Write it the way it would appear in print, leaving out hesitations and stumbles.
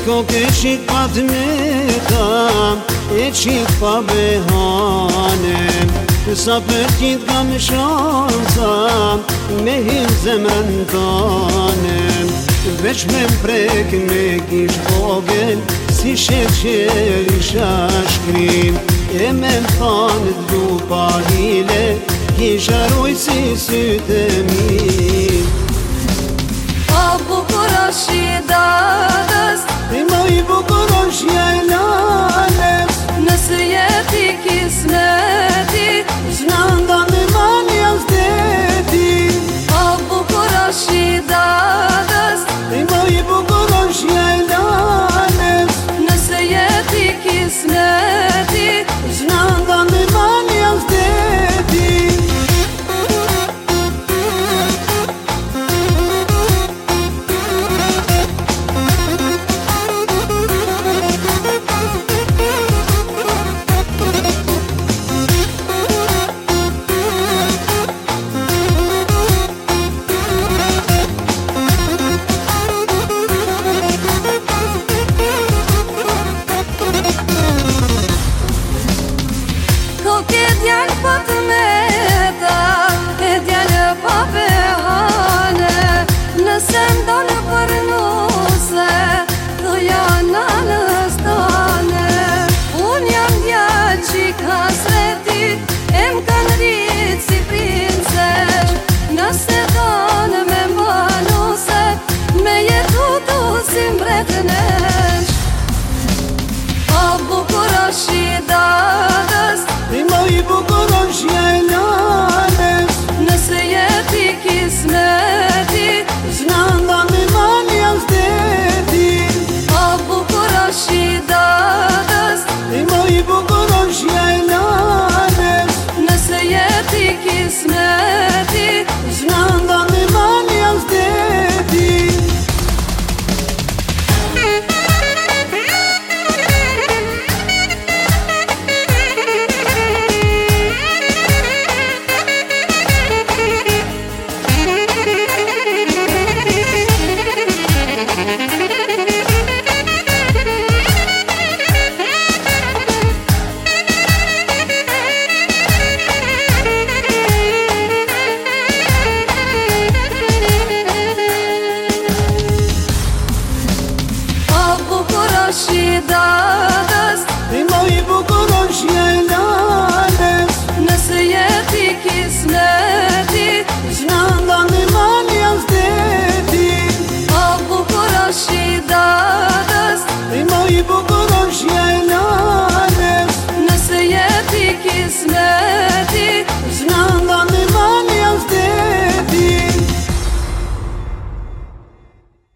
kokë qik pa të meta, e qik pa behane. Sa për tjit kam shansa, me him zemrën tane. Veç me mprek me kish vogel, si sheqer i shashkrim. E me m'thanë du pa hile, kisha rujt si sytë mi. O bukur është i dadës, Më i bukur është jajlales, nëse jeti kismeti, s'na ndan